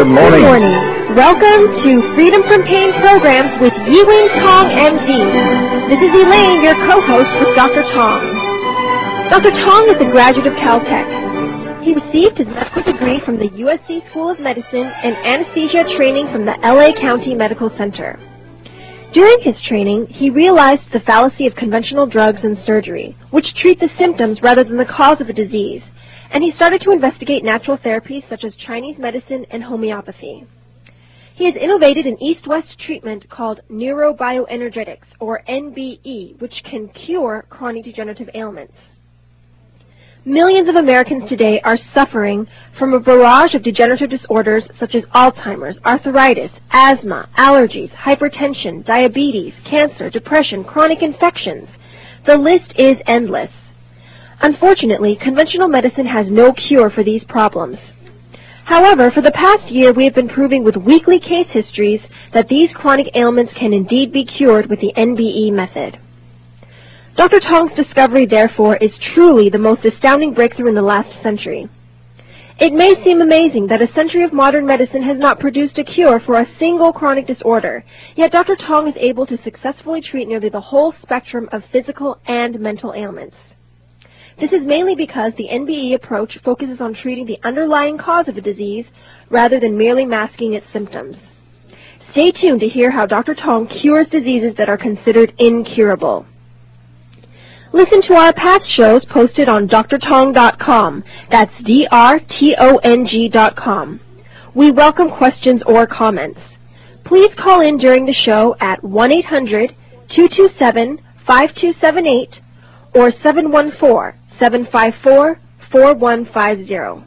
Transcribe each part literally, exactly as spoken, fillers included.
Good morning. Good morning. Welcome to Freedom from Pain Programs with Yi-Wing Tong, M D. This is Elaine, your co-host with Doctor Tong. Doctor Tong is a graduate of Caltech. He received his medical degree from the U S C School of Medicine and anesthesia training from the L A County Medical Center. During his training, he realized the fallacy of conventional drugs and surgery, which treat the symptoms rather than the cause of the disease, and he started to investigate natural therapies such as Chinese medicine and homeopathy. He has innovated an east-west treatment called neurobioenergetics, or N B E, which can cure chronic degenerative ailments. Millions of Americans today are suffering from a barrage of degenerative disorders such as Alzheimer's, arthritis, asthma, allergies, hypertension, diabetes, cancer, depression, chronic infections. The list is endless. Unfortunately, conventional medicine has no cure for these problems. However, for the past year, we have been proving with weekly case histories that these chronic ailments can indeed be cured with the N B E method. Doctor Tong's discovery, therefore, is truly the most astounding breakthrough in the last century. It may seem amazing that a century of modern medicine has not produced a cure for a single chronic disorder, yet Doctor Tong is able to successfully treat nearly the whole spectrum of physical and mental ailments. This is mainly because the N B E approach focuses on treating the underlying cause of a disease rather than merely masking its symptoms. Stay tuned to hear how Doctor Tong cures diseases that are considered incurable. Listen to our past shows posted on D R tong dot com. That's D R T O N G dot com. We welcome questions or comments. Please call in during the show at one eight hundred, two two seven, five two seven eight or seven one four, seven five four, four one five zero.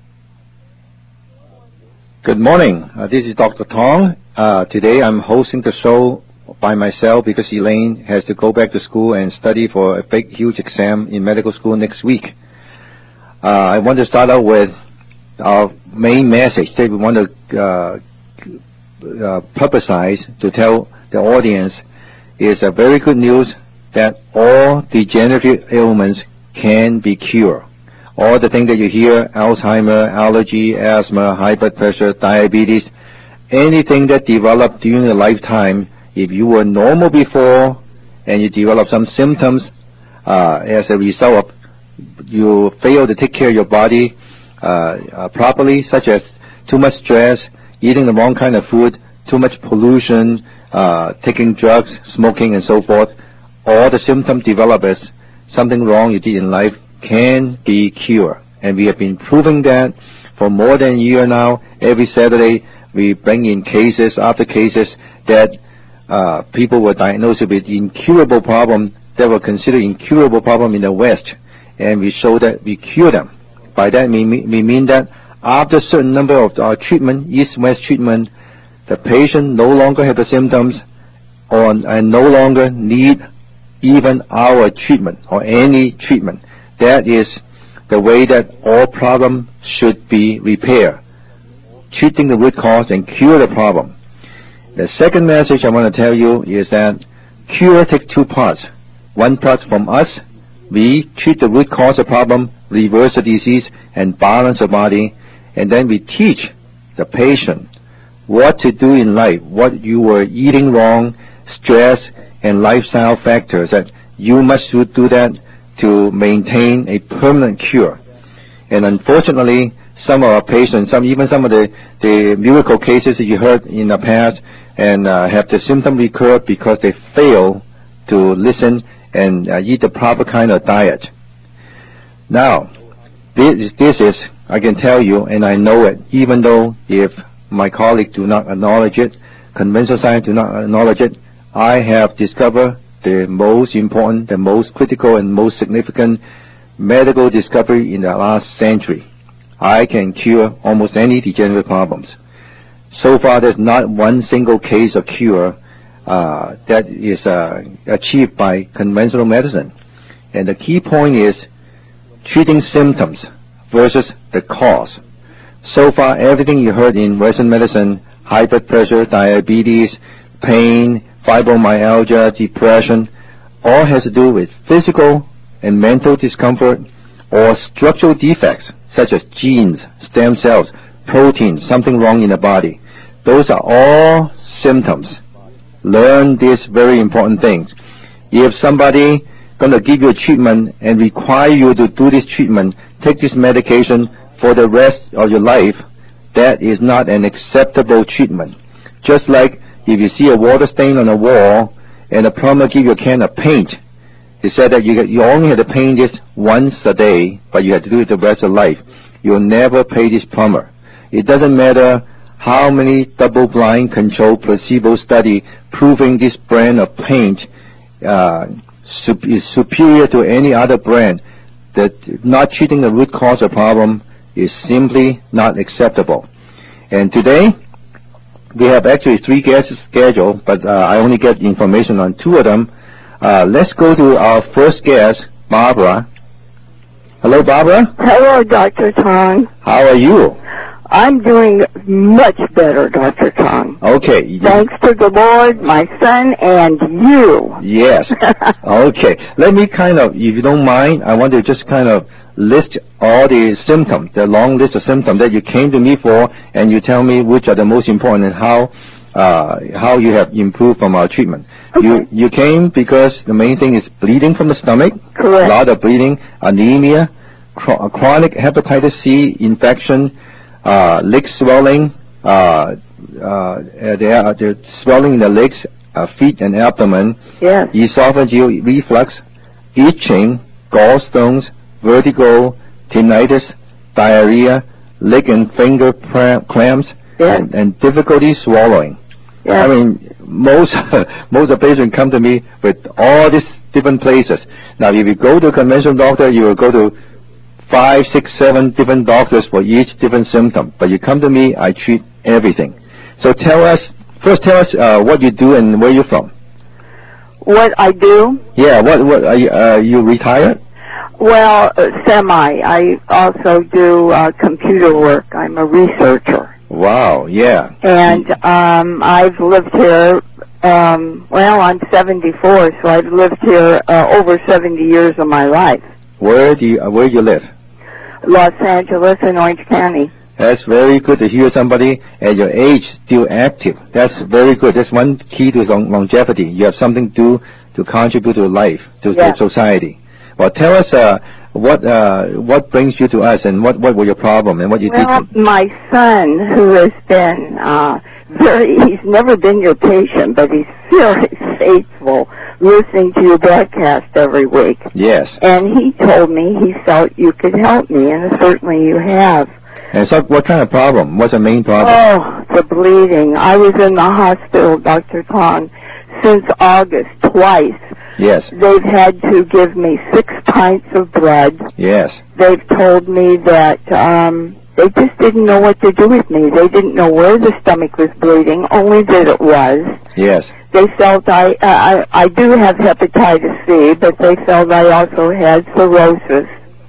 Good morning. Uh, this is Doctor Tong. Uh, today I'm hosting the show by myself because Elaine has to go back to school and study for a big, huge exam in medical school next week. Uh, I want to start out with our main message that we want to uh, uh, publicize to tell the audience is a very good news that all degenerative ailments can be cured. All the things that you hear, Alzheimer, allergy, asthma, high blood pressure, diabetes, anything that developed during your lifetime, if you were normal before and you develop some symptoms uh, as a result of you fail to take care of your body uh, uh, properly, such as too much stress, eating the wrong kind of food, too much pollution, uh, taking drugs, smoking, and so forth, all the symptoms develop as something wrong you did in life can be cured. And we have been proving that for more than a year now. Every Saturday we bring in cases after cases that uh, people were diagnosed with incurable problems that were considered incurable problems in the West. And we show that we cure them. By that we mean, we mean that after a certain number of our treatment, East-West treatment, the patient no longer have the symptoms or, and no longer need even our treatment or any treatment. That is the way that all problems should be repaired, treating the root cause and cure the problem. The second message I want to tell you is that cure takes two parts. One part from us, we treat the root cause of the problem, reverse the disease, and balance the body, and then we teach the patient what to do in life, what you were eating wrong, stress, and lifestyle factors, that you must do that to maintain a permanent cure. And unfortunately, some of our patients, some even some of the, the miracle cases that you heard in the past, and uh, have the symptom recur because they fail to listen and uh, eat the proper kind of diet. Now, this, this is, I can tell you, and I know it, even though if my colleagues do not acknowledge it, conventional science do not acknowledge it, I have discovered the most important, the most critical, and most significant medical discovery in the last century. I can cure almost any degenerative problems. So far, there's not one single case of cure uh, that is uh, achieved by conventional medicine. And the key point is treating symptoms versus the cause. So far, everything you heard in Western medicine, high blood pressure, diabetes, pain, fibromyalgia, depression, all has to do with physical and mental discomfort or structural defects such as genes, stem cells, protein, something wrong in the body. Those are all symptoms. Learn these very important things. If somebody going to give you a treatment and require you to do this treatment, take this medication for the rest of your life, that is not an acceptable treatment. Just like if you see a water stain on a wall and a plumber give you a can of paint, he said that you, you only had to paint this once a day, but you had to do it the rest of life. You'll never pay this plumber. It doesn't matter how many double-blind controlled placebo study proving this brand of paint uh, sup- is superior to any other brand, that not treating the root cause of the problem is simply not acceptable. And today, we have actually three guests scheduled, but uh, I only get information on two of them. Uh, let's go to our first guest, Barbara. Hello, Barbara. Hello, Doctor Tong. How are you? I'm doing much better, Doctor Tong. Okay. Thanks to the Lord, my son, and you. Yes. Okay. Let me kind of, if you don't mind, I want to just kind of list all the symptoms, the long list of symptoms that you came to me for, and you tell me which are the most important and how uh, how you have improved from our treatment. Okay. You you came because the main thing is bleeding from the stomach. Correct. A lot of bleeding, anemia, chro- chronic hepatitis C infection, uh, leg swelling, uh, uh, there are the swelling in the legs, uh, feet, and abdomen. Yes. Esophageal reflux, itching, gallstones, vertigo, tinnitus, diarrhea, leg and finger pram- cramps, yes. and, and difficulty swallowing. Yes. I mean, most most of the patients come to me with all these different places. Now, if you go to a conventional doctor, you will go to five, six, seven different doctors for each different symptom. But you come to me, I treat everything. So tell us, first tell us uh, what you do and where you're from. What I do? Yeah, what, what are you, uh, you retired? Well, uh, semi. I also do uh, computer work. I'm a researcher. Wow, yeah. And um, I've lived here, um, well, I'm seventy-four, so I've lived here uh, over seventy years of my life. Where do you, uh, where you live? Los Angeles and Orange County. That's very good to hear somebody at your age still active. That's very good. That's one key to long- longevity. You have something to do to contribute to life, to, yeah. to society. Well, tell us uh, what uh, what brings you to us, and what, what were your problem, and what you well, did. Well, my son, who has been uh, very, he's never been your patient, but he's very faithful, listening to your broadcast every week. Yes. And he told me he felt you could help me, and certainly you have. And so what kind of problem? What's the main problem? Oh, the bleeding. I was in the hospital, Doctor Tong, since August, twice. Yes. They've had to give me six pints of blood. Yes. They've told me that um, they just didn't know what to do with me. They didn't know where the stomach was bleeding, only that it was. Yes. They felt I, uh, I, I do have hepatitis C, but they felt I also had cirrhosis.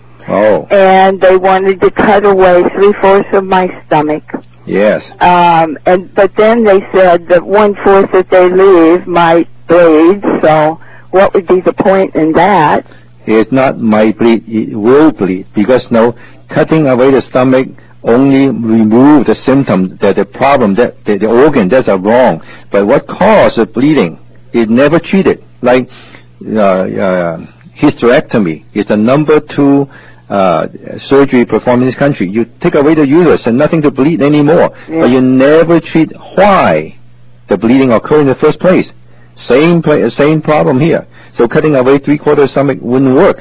Oh. And they wanted to cut away three-fourths of my stomach. Yes. Um, and but then they said that one-fourth that they leave might bleed, so what would be the point in that? It's not might bleed, it will bleed, because no, cutting away the stomach only remove the symptom, that the problem, that the, the organ that's are wrong. But what caused the bleeding is never treated. Like uh, uh, hysterectomy is the number two uh, surgery performed in this country. You take away the uterus and nothing to bleed anymore, yeah. But you never treat why the bleeding occurred in the first place. Same play, same problem here. So cutting away three-quarters stomach wouldn't work.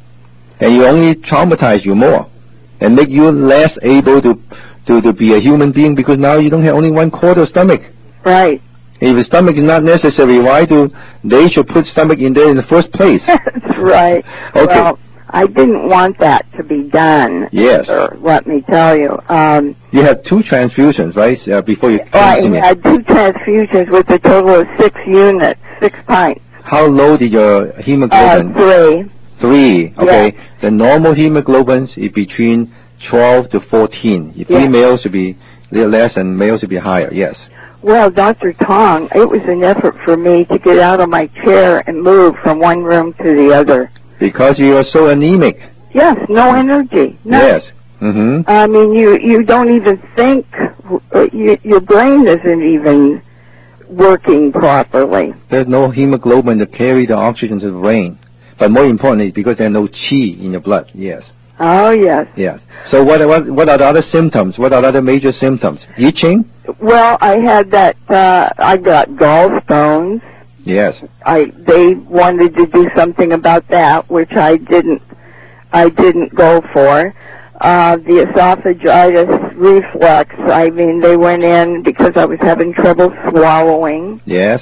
And you only traumatize you more and make you less able to, to, to be a human being, because now you don't have only one-quarter stomach. Right. If the stomach is not necessary, why do they should put stomach in there in the first place? That's right. Okay. Well, I didn't want that to be done. Yes. Either, let me tell you. Um, you had two transfusions, right, uh, before you came well, to me? I had two transfusions with a total of six units, six pints. How low did your hemoglobin? Uh, three. Three, okay. Yeah. The normal hemoglobin is between twelve to fourteen. If yeah. females should be less and males should be higher, yes. Well, Doctor Tong, it was an effort for me to get out of my chair and move from one room to the other. Because you are so anemic. Yes, no energy. No. Yes. Mm-hmm. I mean, you you don't even think, you, your brain isn't even working properly. There's no hemoglobin to carry the oxygen to the brain. But more importantly, because there's no qi in your blood. Yes. Oh, yes. Yes. So what what what are the other symptoms? What are the other major symptoms? Itching? Well, I had that, uh, I got gallstones. Yes. I, they wanted to do something about that, which I didn't, I didn't go for. Uh, the esophagitis reflux, I mean, they went in because I was having trouble swallowing. Yes.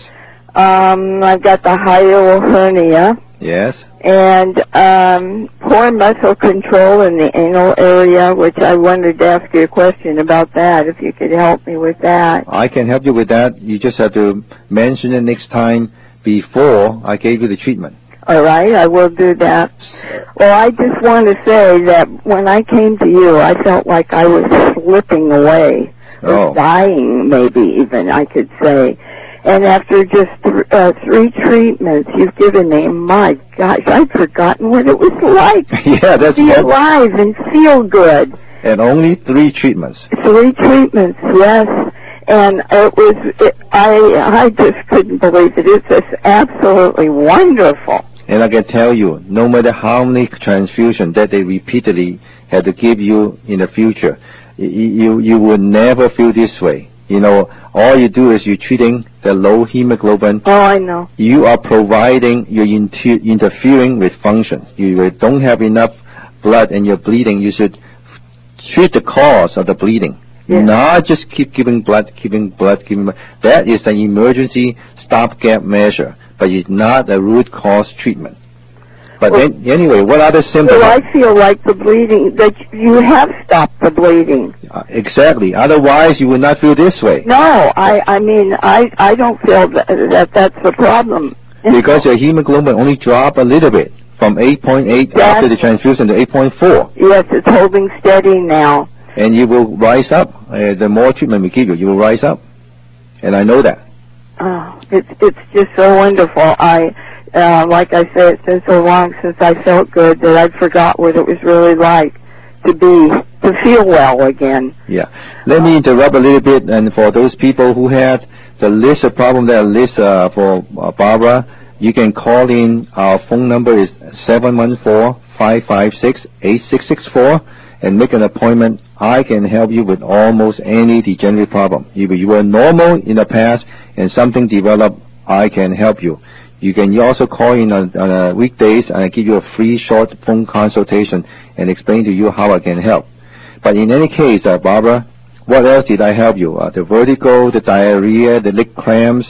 Um, I've got the hiatal hernia. Yes. And um, poor muscle control in the anal area, which I wanted to ask you a question about that, if you could help me with that. I can help you with that. You just have to mention it next time before I gave you the treatment. All right, I will do that. Well, I just want to say that when I came to you, I felt like I was slipping away, or Oh. dying, maybe even, I could say. And after just th- uh, three treatments you've given me, my gosh, I'd forgotten what it was like Yeah, that's to be one. alive and feel good. And only three treatments. Three treatments, yes. And it was, it, I I just couldn't believe it. It's just absolutely wonderful. And I can tell you, no matter how many transfusions that they repeatedly had to give you in the future, you, you, you will never feel this way. You know, all you do is you're treating the low hemoglobin. Oh, I know. You are providing, you're inter- interfering with function. You don't have enough blood and you're bleeding. You should treat the cause of the bleeding. Yeah. Not just keep giving blood, giving blood, giving blood. That is an emergency stopgap measure, but it's not a root cause treatment. But Well, then, anyway, what other symptoms? Well, I feel like the bleeding, that you have stopped the bleeding. Uh, exactly. Otherwise, you would not feel this way. No, I, I mean, I, I don't feel that, that that's the problem. Because your hemoglobin only dropped a little bit from eight point eight Yes. after the transfusion to eight point four. Yes, it's holding steady now. And you will rise up. Uh, the more treatment we give you, you will rise up. And I know that. Oh, it's it's just so wonderful. I, uh, like I said, it's been so long since I felt good that I forgot what it was really like to be, to feel well again. Yeah. Let me interrupt a little bit. And for those people who had the list of problems that are list uh, for uh, Barbara, you can call in. Our phone number is seven one four, five five six, eight six six four and make an appointment. I can help you with almost any degenerative problem. If you were normal in the past and something developed, I can help you. You can also call in on, on uh, weekdays and I give you a free short phone consultation and explain to you how I can help. But in any case, uh, Barbara, what else did I help you? Uh, the vertigo, the diarrhea, the leg cramps,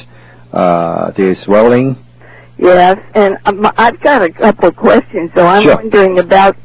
uh, the swelling? Yes, and um, I've got a couple of questions. So I'm Sure. wondering about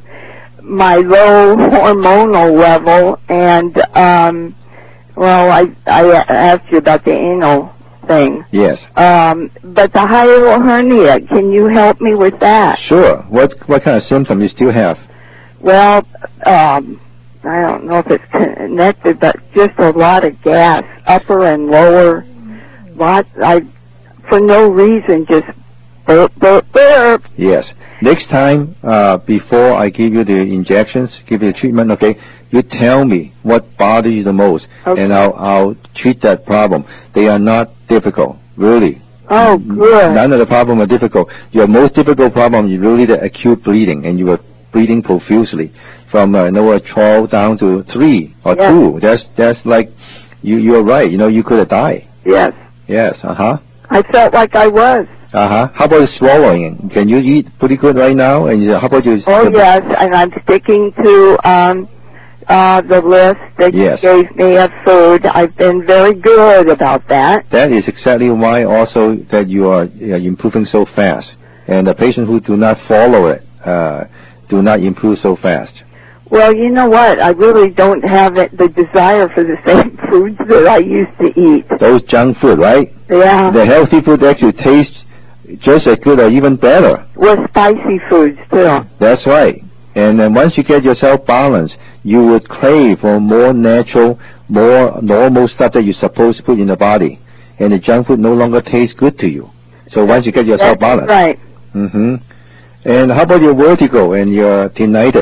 my low hormonal level, and um, well, I I asked you about the anal thing. Yes. Um, but the hiatal hernia, can you help me with that? Sure. What what kind of symptom you still have? Well, um, I don't know if it's connected, but just a lot of gas, upper and lower. Lots. I, for no reason, just burp, burp, burp. Yes. Next time, uh, before I give you the injections, give you the treatment, okay, you tell me what bothers you the most, Okay. and I'll, I'll treat that problem. They are not difficult, really. Oh, good. None of the problem are difficult. Your most difficult problem is really the acute bleeding, and you were bleeding profusely from uh, you know, a twelve down to three or Yes. two. That's that's like you you're right. You know you could have died. Yes. Yes. Uh huh. I felt like I was. Uh huh. How about swallowing? Can you eat pretty good right now? And uh, how about you? Oh, yes, and I'm sticking to um, uh, the list that Yes. you gave me of food. I've been very good about that. That is exactly why also that you are uh, improving so fast. And the patients who do not follow it uh, do not improve so fast. Well, you know what? I really don't have it, the desire for the same foods that I used to eat. Those junk food, right? Yeah. The healthy food actually tastes just as good or even better. With spicy foods, too. That's right. And then once you get yourself balanced, you would crave for more natural, more normal stuff that you're supposed to put in the body. And the junk food no longer tastes good to you. So once you get yourself That's balanced. right. Mm-hmm. And how about your vertigo and your tinnitus?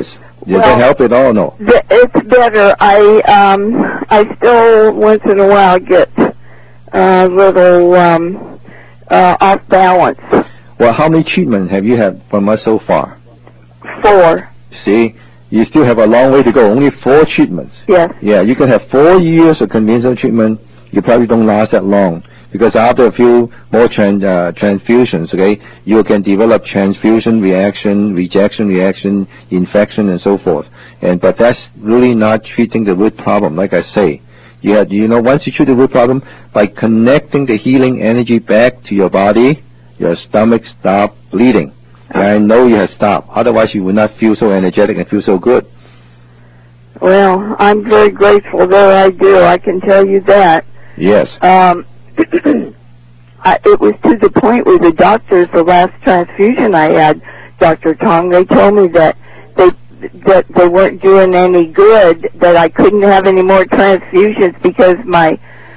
Did well, that help at all or no? th- it's better. I um I still once in a while get a little um uh off balance. Well, how many treatments have you had from us so far? Four. See, you still have a long way to go. Only four treatments. Yes. Yeah, you can have four years of conventional treatment. You probably don't last that long because after a few more trans, uh, transfusions, okay, you can develop transfusion reaction, rejection reaction, infection, and so forth. And but that's really not treating the root problem. Like I say, you have, you know, once you treat the root problem by connecting the healing energy back to your body, your stomach stops bleeding. And I know you have stopped. Otherwise, you would not feel so energetic and feel so good. Well, I'm very grateful that I do. I can tell you that. Yes. Um, I, it was to the point where the doctors, the last transfusion I had, Doctor Tong, they told me that they that they weren't doing any good, that I couldn't have any more transfusions because my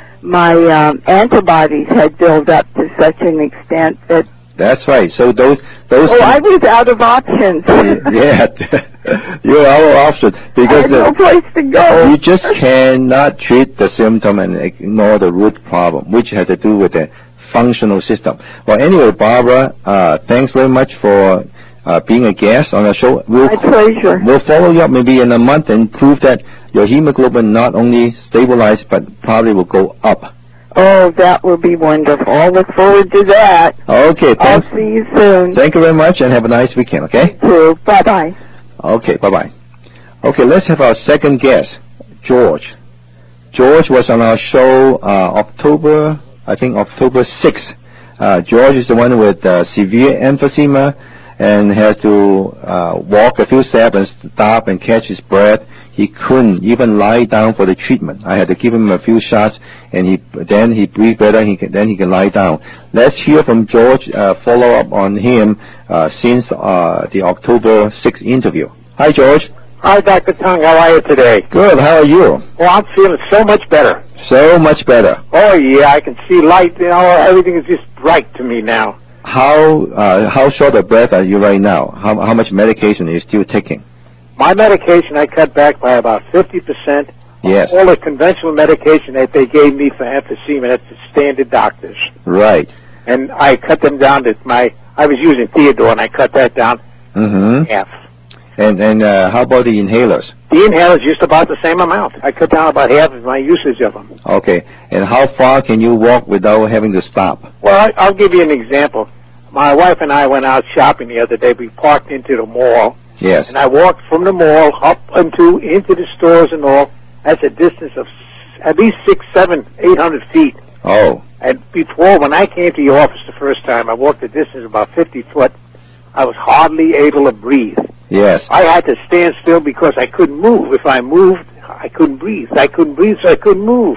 my um, antibodies had built up to such an extent that. That's right. So those those. Oh, I was out of options. Yeah, you're out of options because I had no place to go. You just cannot treat the symptom and ignore the root problem, which has to do with the functional system. Well, anyway, Barbara, uh, thanks very much for uh, being a guest on the show. We'll, My pleasure. We'll follow you up maybe in a month and prove that your hemoglobin not only stabilized but probably will go up. Oh, that will be wonderful. I look forward to that. Okay, thanks. I'll see you soon. Thank you very much and have a nice weekend, okay? You too. Bye-bye. Okay, bye-bye. Okay, let's have our second guest, George. George was on our show uh, October, I think October sixth. Uh, George is the one with uh, severe emphysema and has to uh, walk a few steps and stop and catch his breath. He couldn't even lie down for the treatment. I had to give him a few shots, and he then he breathed better. He can, then he can lie down. Let's hear from George. Uh, follow up on him uh, since uh, the October sixth interview. Hi, George. Hi, Doctor Tong. How are you today? Good. How are you? Well, I'm feeling so much better. So much better. Oh yeah, I can see light. You know, everything is just bright to me now. How uh, how short of breath are you right now? How how much medication are you still taking? My medication I cut back by about fifty percent. Yes. All the conventional medication that they gave me for emphysema, that's the standard doctors. Right. And I cut them down to my, I was using Theodore, and I cut that down Mm-hmm. half. And and uh, how about the inhalers? The inhalers just about the same amount. I cut down about half of my usage of them. Okay. And how far can you walk without having to stop? Well, I, I'll give you an example. My wife and I went out shopping the other day. We parked into the mall. Yes. And I walked from the mall up into into the stores and all. That's a distance of at least six, seven, eight hundred feet. Oh. And before, when I came to your office the first time, I walked a distance of about fifty foot. I was hardly able to breathe. Yes. I had to stand still because I couldn't move. If I moved, I couldn't breathe. I couldn't breathe, so I couldn't move.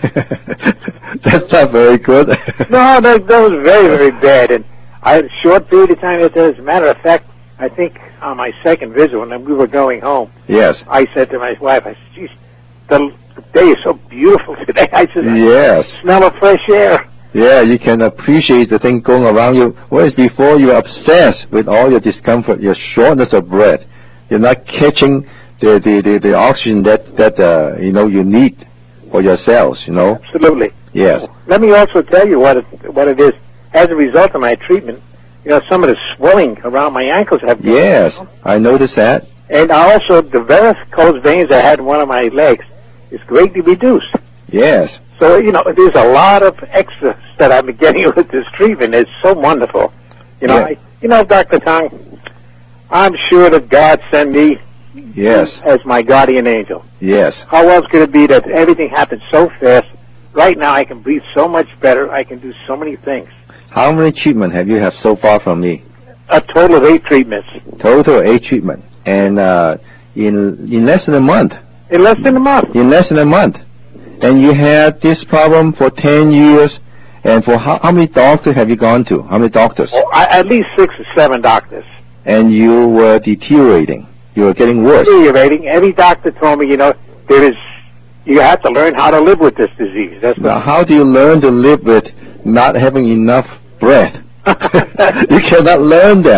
That's not very good. No, that, that was very, very bad. And I had a short period of time. As a matter of fact, I think on my second visit, when we were going home, Yes. I said to my wife, I said, geez, the, the day is so beautiful today. I said, Yes. I smell of fresh air. Yeah, you can appreciate the thing going around you. Whereas before you were obsessed with all your discomfort, your shortness of breath. You're not catching the the, the, the oxygen that that uh, you know you need for your cells. You know. Absolutely. Yes. Let me also tell you what it, what it is. As a result of my treatment, you know, some of the swelling around my ankles have gone Yes, down. I noticed that. And I also, the varicose veins I had in one of my legs is greatly reduced. Yes. So, you know, there's a lot of extras that I've been getting with this treatment. It's so wonderful. You know, Yeah. I, you know, Doctor Tong, I'm sure that God sent me Yes. as my guardian angel. Yes. How else could it be that everything happens so fast? Right now I can breathe so much better. I can do so many things. How many treatment have you had so far from me? A total of eight treatments. Total eight treatment, and uh, in in less than a month. In less than a month. In less than a month, and you had this problem for ten years. And for how, how many doctors have you gone to? How many doctors? Oh, I, at least six or seven doctors. And you were deteriorating. You were getting worse. Deteriorating. Every doctor told me, you know, there is, you have to learn how to live with this disease. That's Now, how do you learn to live with not having enough breath? You cannot learn that.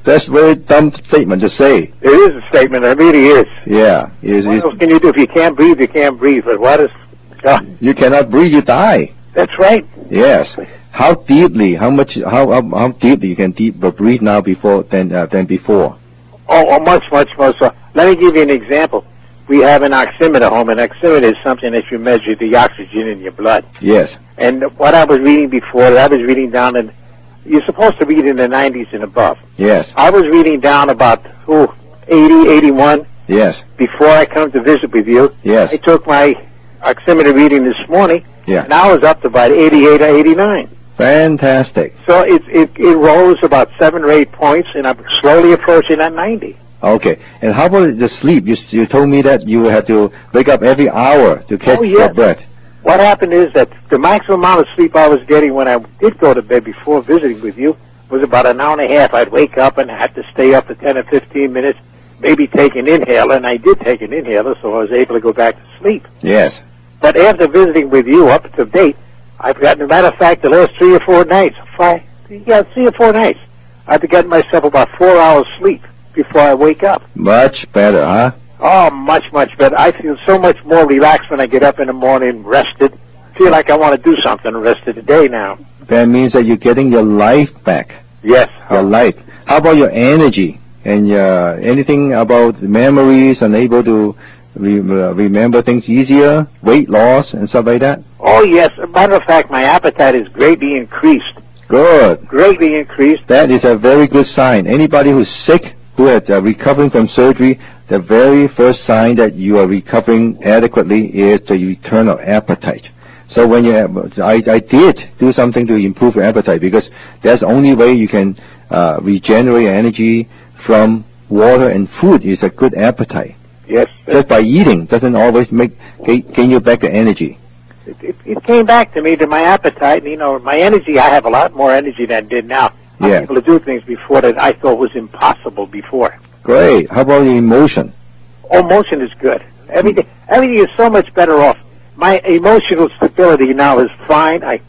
That's a very dumb statement to say. It is a statement. It really is. Yeah. It's, What it's, else can you do? If you can't breathe, you can't breathe. But what is... Uh, you cannot breathe, you die. that's right. Yes. How deeply, how much, how how, how deeply you can deep breathe now before than uh, than before? Oh, oh, much, much more so. Let me give you an example. We have an oximeter home. An oximeter is something that you measure the oxygen in your blood. Yes. And what I was reading before, I was reading down in... You're supposed to read in the nineties and above. Yes. I was reading down about, oh, eighty, eighty-one. Yes. Before I come to visit with you. Yes. I took my oximeter reading this morning. Yeah. And I was up to about eighty-eight or eighty-nine. Fantastic. So it, it, it rose about seven or eight points, and I'm slowly approaching that ninety. Okay. And how about the sleep? You you told me that you had to wake up every hour to catch Oh, yes. your breath. What happened is that the maximum amount of sleep I was getting when I did go to bed before visiting with you was about an hour and a half. I'd wake up and have to stay up for ten or fifteen minutes, maybe take an inhaler, and I did take an inhaler, so I was able to go back to sleep. Yes. But after visiting with you up to date, I've gotten, as a matter of fact, the last three or four nights, five, yeah, three or four nights, I've gotten myself about four hours sleep before I wake up. Much better, huh? Oh, much, much better. I feel so much more relaxed when I get up in the morning, rested. Feel like I want to do something the rest of the day now. That means that you're getting your life back. Yes. Your life. How about your energy and your, anything about memories and able to re- uh, remember things easier, weight loss and stuff like that? Oh, yes. As a matter of fact, my appetite is greatly increased. Good. Greatly increased. That is a very good sign. Anybody who's sick, who is uh, recovering from surgery, the very first sign that you are recovering adequately is the return of appetite. So when you, have, I, I did do something to improve your appetite because that's the only way you can uh, regenerate energy from water and food is a good appetite. Yes. Just by eating doesn't always make gain you back the energy. It, it, it came back to me to my appetite. You know, my energy, I have a lot more energy than I did now. I'm Yeah. able to do things before that I thought was impossible before. Great. How about your emotion? Oh, motion is good. Everything, everything is so much better off. My emotional stability now is fine. I,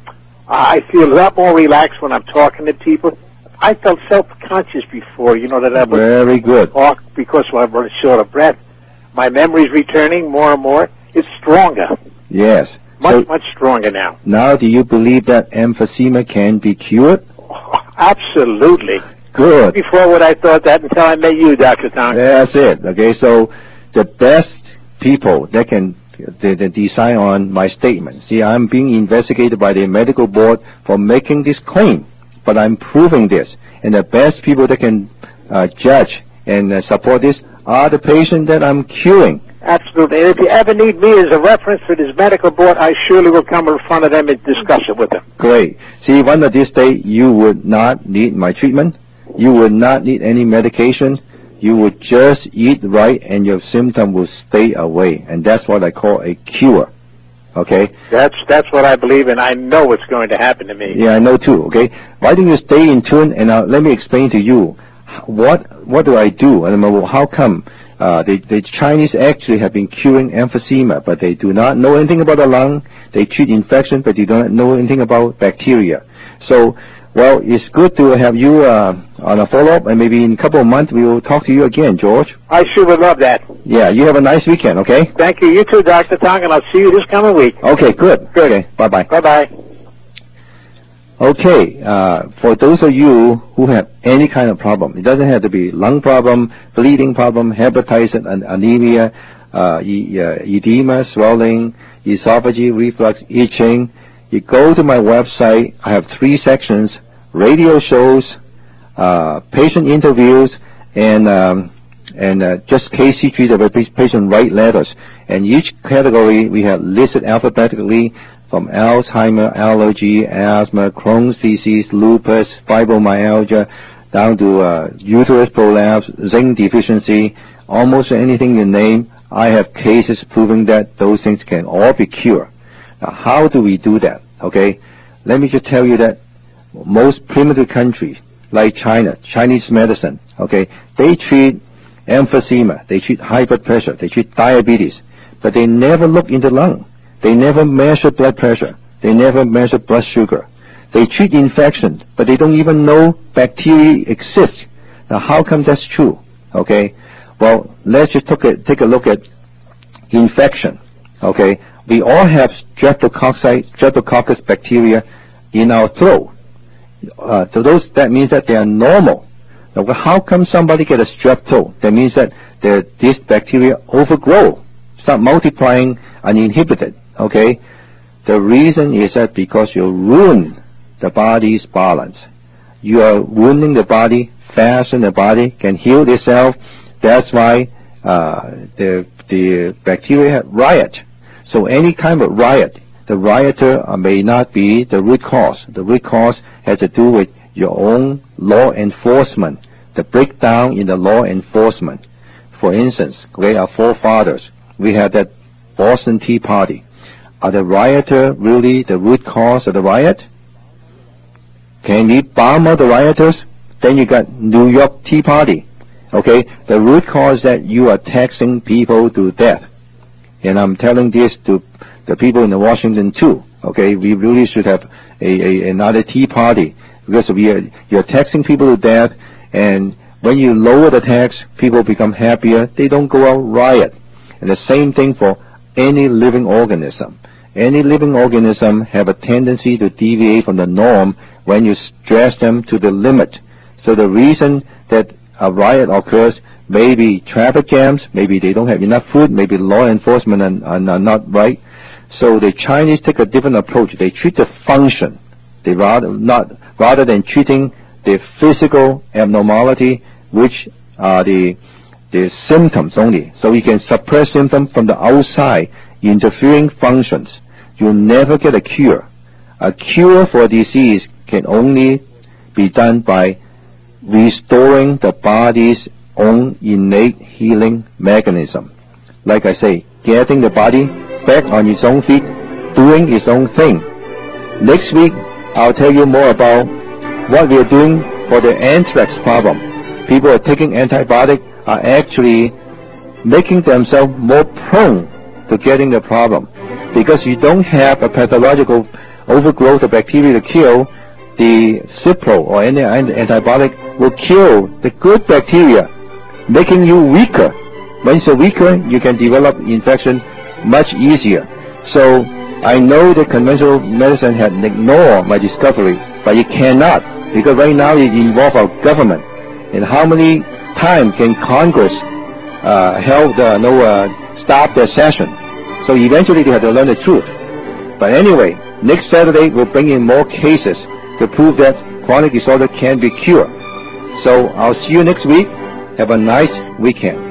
I feel a lot more relaxed when I'm talking to people. I felt self-conscious before, you know, that I would Very good. talk because I'm running short of breath. My memory's returning more and more. It's stronger. Yes. Much, So much stronger now. now do you believe that emphysema can be cured? Oh, absolutely. Good. Before would I thought that until I met you, Doctor Tom. That's it. Okay, so the best people that can they, they decide on my statement. See, I'm being investigated by the medical board for making this claim, but I'm proving this. And the best people that can uh, judge and uh, support this are the patient that I'm curing. Absolutely. And if you ever need me as a reference for this medical board, I surely will come in front of them and discuss it with them. Great. See, one of these days, you would not need my treatment. You would not need any medication. You would just eat right and your symptom will stay away. And that's what I call a cure. Okay? That's that's what I believe, and I know what's going to happen to me. Yeah, I know too. Okay? Why don't you stay in tune and uh, let me explain to you what what do I do and how come uh, the, the Chinese actually have been curing emphysema, but they do not know anything about the lung. They treat infection, but they don't know anything about bacteria. So, well, it's good to have you uh, on a follow-up, and maybe in a couple of months we will talk to you again, George. I sure would love that. Yeah, you have a nice weekend, okay? Thank you. You too, Doctor Tong, and I'll see you this coming week. Okay, good. Good. Okay, bye-bye. Bye-bye. Okay, uh, for those of you who have any kind of problem, it doesn't have to be lung problem, bleeding problem, hepatitis, and anemia, uh, e- uh, edema, swelling, esophageal reflux, itching. You go to my website. I have three sections: radio shows, uh, patient interviews, and um, and uh, just case history that the patient write letters. And each category we have listed alphabetically, from Alzheimer, allergy, asthma, Crohn's disease, lupus, fibromyalgia, down to uh, uterus prolapse, zinc deficiency, almost anything you name. I have cases proving that those things can all be cured. Now, how do we do that? Okay, let me just tell you that most primitive countries like China, Chinese medicine, okay, they treat emphysema, they treat high blood pressure, they treat diabetes, but they never look in the lung. They never measure blood pressure. They never measure blood sugar. They treat infections, but they don't even know bacteria exist. Now, how come that's true? Okay, well, let's just take a, take a look at infection. Okay, we all have streptococcus, streptococcus bacteria in our throat. Uh, so those, that means that they are normal. Now, how come somebody get a strep throat? That means that this bacteria overgrow, start multiplying uninhibited. Okay, the reason is that because you ruin the body's balance. You are wounding the body faster than the body can heal itself. That's why uh, the the bacteria riot. So any kind of riot, the rioter may not be the root cause. The root cause has to do with your own law enforcement, the breakdown in the law enforcement. For instance, okay, our forefathers, we had that Boston Tea Party. Are the rioter really the root cause of the riot? Can we bomb out the rioters? Then you got New York Tea Party. Okay, the root cause is that you are taxing people to death. And I'm telling this to the people in Washington too. Okay, we really should have a, a another Tea Party because we are, you're taxing people to death, and when you lower the tax, people become happier. They don't go out riot. And the same thing for any living organism. Any living organism have a tendency to deviate from the norm when you stress them to the limit. So the reason that a riot occurs, maybe traffic jams, maybe they don't have enough food, maybe law enforcement are, are, are not right. So the Chinese take a different approach. They treat the function. They rather not rather than treating the physical abnormality, which are the the symptoms only. So you can suppress symptoms from the outside, interfering functions. You'll never get a cure. A cure for a disease can only be done by restoring the body's own innate healing mechanism. Like I say, getting the body back on its own feet, doing its own thing. Next week, I'll tell you more about what we are doing for the anthrax problem. People are taking antibiotics are actually making themselves more prone to getting the problem. Because you don't have a pathological overgrowth of bacteria to kill, the Cipro or any antibiotic will kill the good bacteria, making you weaker. When you're weaker, you can develop infection much easier. So I know that conventional medicine had ignored my discovery, but it cannot, because right now it involves our government. And how many times can Congress uh, help the, no, uh, stop their session? So eventually they have to learn the truth. But anyway, next Saturday we'll bring in more cases to prove that chronic disorder can be cured. So I'll see you next week. Have a nice weekend.